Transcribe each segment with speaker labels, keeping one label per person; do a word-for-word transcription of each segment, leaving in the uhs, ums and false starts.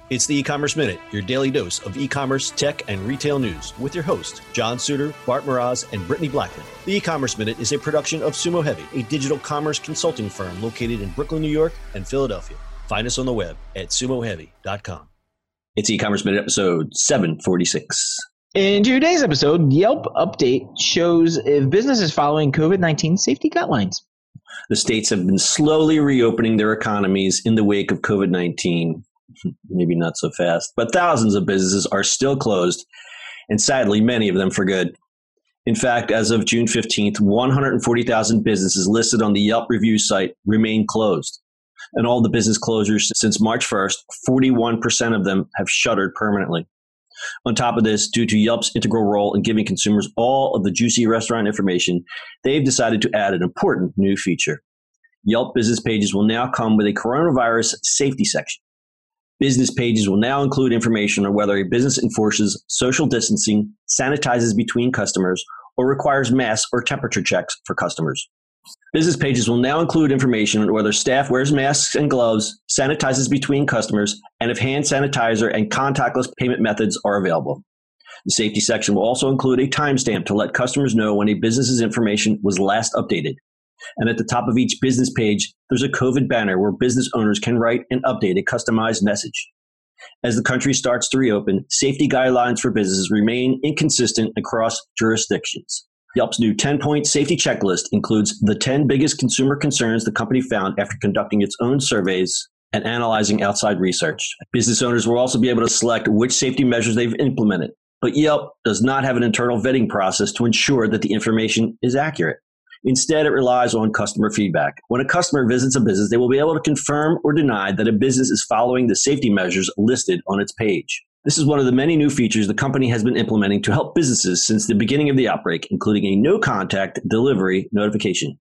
Speaker 1: It's the E-Commerce Minute, your daily dose of e-commerce, tech, and retail news with your hosts, John Suter, Bart Mraz, and Brittany Blackman. The E-Commerce Minute is a production of Sumo Heavy, a digital commerce consulting firm located in Brooklyn, New York, and Philadelphia. Find us on the web at sumo heavy dot com. It's E-Commerce Minute episode seven forty-six.
Speaker 2: In today's episode, Yelp update shows if business is following COVID nineteen safety guidelines.
Speaker 1: The states have been slowly reopening their economies in the wake of COVID nineteen. Maybe not so fast, but thousands of businesses are still closed, and sadly, many of them for good. In fact, as of June fifteenth, one hundred forty thousand businesses listed on the Yelp review site remain closed. And all the business closures since March first, forty-one percent of them have shuttered permanently. On top of this, due to Yelp's integral role in giving consumers all of the juicy restaurant information, they've decided to add an important new feature. Yelp business pages will now come with a coronavirus safety section. Business pages will now include information on whether a business enforces social distancing, sanitizes between customers, or requires masks or temperature checks for customers. Business pages will now include information on whether staff wears masks and gloves, sanitizes between customers, and if hand sanitizer and contactless payment methods are available. The safety section will also include a timestamp to let customers know when a business's information was last updated. And at the top of each business page, there's a COVID banner where business owners can write and update a customized message. As the country starts to reopen, safety guidelines for businesses remain inconsistent across jurisdictions. Yelp's new ten-point safety checklist includes the ten biggest consumer concerns the company found after conducting its own surveys and analyzing outside research. Business owners will also be able to select which safety measures they've implemented. But Yelp does not have an internal vetting process to ensure that the information is accurate. Instead, it relies on customer feedback. When a customer visits a business, they will be able to confirm or deny that a business is following the safety measures listed on its page. This is one of the many new features the company has been implementing to help businesses since the beginning of the outbreak, including a no-contact delivery notification.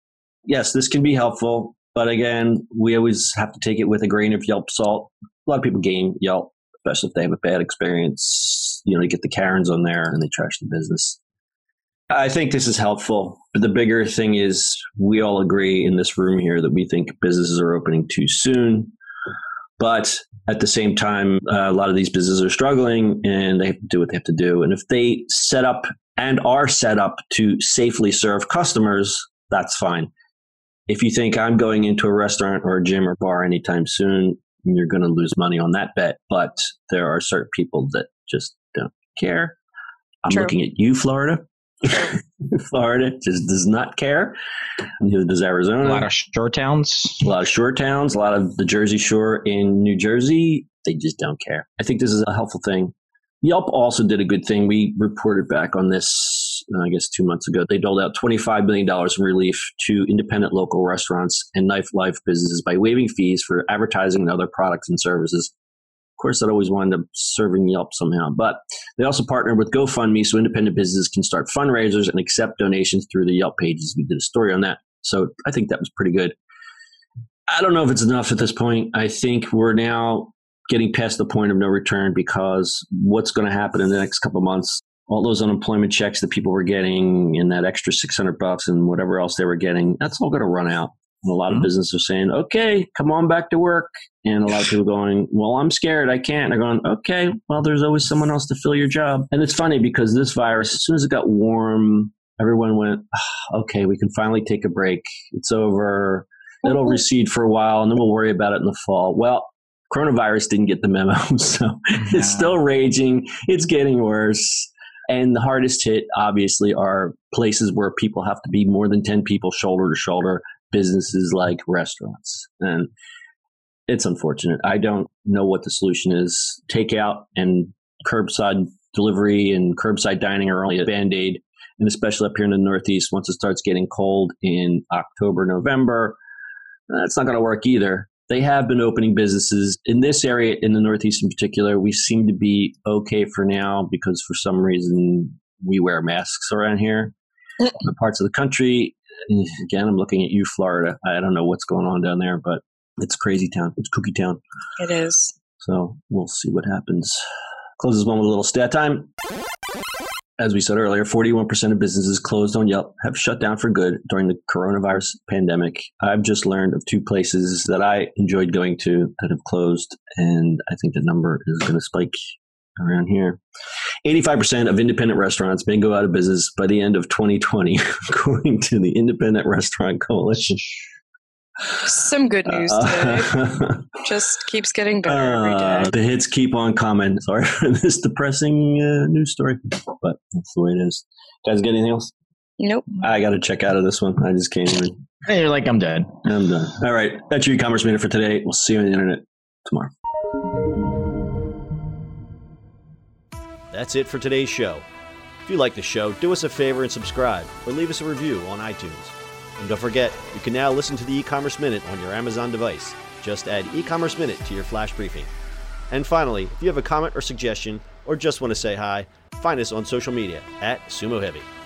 Speaker 1: Yes, this can be helpful, but again, we always have to take it with a grain of Yelp salt. A lot of people game Yelp, especially if they have a bad experience. You know, you get the Karens on there and they trash the business. I think this is helpful, but the bigger thing is we all agree in this room here that we think businesses are opening too soon. But at the same time, uh, a lot of these businesses are struggling and they have to do what they have to do. And if they set up and are set up to safely serve customers, that's fine. If you think I'm going into a restaurant or a gym or bar anytime soon, you're going to lose money on that bet. But there are certain people that just don't care. I'm True. Looking at you, Florida. Florida just does not care. Neither does Arizona.
Speaker 2: A lot of shore towns.
Speaker 1: A lot of shore towns. A lot of the Jersey Shore in New Jersey. They just don't care. I think this is a helpful thing. Yelp also did a good thing. We reported back on this, I guess, two months ago. They doled out twenty-five million dollars in relief to independent local restaurants and nightlife businesses by waiving fees for advertising and other products and services. Of course, that always wound up serving Yelp somehow. But they also partnered with GoFundMe so independent businesses can start fundraisers and accept donations through the Yelp pages. We did a story on that. So I think that was pretty good. I don't know if it's enough at this point. I think we're now getting past the point of no return because what's going to happen in the next couple of months, all those unemployment checks that people were getting and that extra six hundred bucks and whatever else they were getting, that's all going to run out. And a lot of businesses are saying, okay, come on back to work. And a lot of people going, well, I'm scared. I can't. They're going, okay, well, there's always someone else to fill your job. And it's funny because this virus, as soon as it got warm, everyone went, oh, okay, we can finally take a break. It's over. It'll recede for a while and then we'll worry about it in the fall. Well, coronavirus didn't get the memo. So yeah. It's still raging. It's getting worse. And the hardest hit, obviously, are places where people have to be more than ten people shoulder to shoulder. Businesses like restaurants. And it's unfortunate. I don't know what the solution is. Takeout and curbside delivery and curbside dining are only a Band-Aid. And especially up here in the Northeast, once it starts getting cold in October, November, that's not going to work either. They have been opening businesses. In this area, in the Northeast in particular, we seem to be okay for now because for some reason we wear masks around here. In parts of the country, again, I'm looking at you, Florida. I don't know what's going on down there, but it's crazy town. It's cookie town.
Speaker 3: It is.
Speaker 1: So we'll see what happens. Close this one with a little stat time. as we said earlier, forty-one percent of businesses closed on Yelp have shut down for good during the coronavirus pandemic. I've just learned of two places that I enjoyed going to that have closed, and I think the number is going to spike around here. eighty-five percent of independent restaurants may go out of business by the end of twenty twenty, according to the Independent Restaurant Coalition.
Speaker 3: Some good news today. Uh, Just keeps getting better uh, every day.
Speaker 1: The hits keep on coming. Sorry for this depressing uh, news story, but that's the way it is. Guys, got anything else?
Speaker 3: Nope.
Speaker 1: I got to check out of this one. I just can't even.
Speaker 2: And you're like, I'm done.
Speaker 1: I'm done. All right. That's your e-commerce minute for today. We'll see you on the internet tomorrow.
Speaker 4: That's it for today's show. If you like the show, do us a favor and subscribe or leave us a review on iTunes. And don't forget, you can now listen to the e-commerce minute on your Amazon device. Just add e-commerce minute to your flash briefing. And finally, if you have a comment or suggestion or just want to say hi, find us on social media at Sumo Heavy.